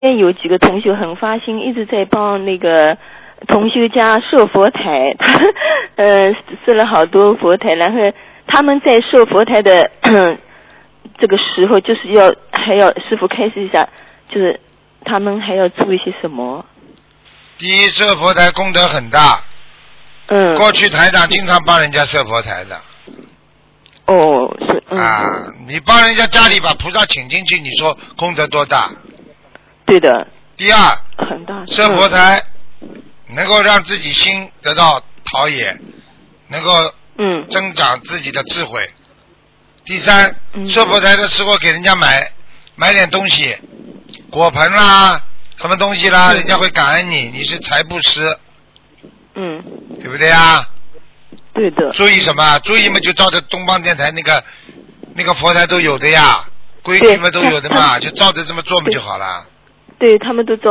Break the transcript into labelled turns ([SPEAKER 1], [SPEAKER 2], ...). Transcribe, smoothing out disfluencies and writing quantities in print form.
[SPEAKER 1] 有几个同学很发心，一直在帮那个同修家设佛台，他设了好多佛台，然后他们在设佛台的这个时候，就是还要师父开示一下，就是他们还要注意些什么？
[SPEAKER 2] 第一，设佛台功德很大。过去台长经常帮人家设佛台的。
[SPEAKER 1] 哦，是。
[SPEAKER 2] 你帮人家家里把菩萨请进去，你说功德多大？
[SPEAKER 1] 对的。
[SPEAKER 2] 第二，
[SPEAKER 1] 很大。
[SPEAKER 2] 设佛台能够让自己心得到陶冶，能够增长自己的智慧。第三，设佛台的时候给人家买点东西，果盆啦，什么东西啦，人家会感恩你，你是财布施。对不对啊？
[SPEAKER 1] 对的。
[SPEAKER 2] 注意什么？注意嘛，就照着东方电台那个佛台都有的呀，规矩嘛都有的嘛，就照着这么做嘛就好了。
[SPEAKER 1] 对，他们都照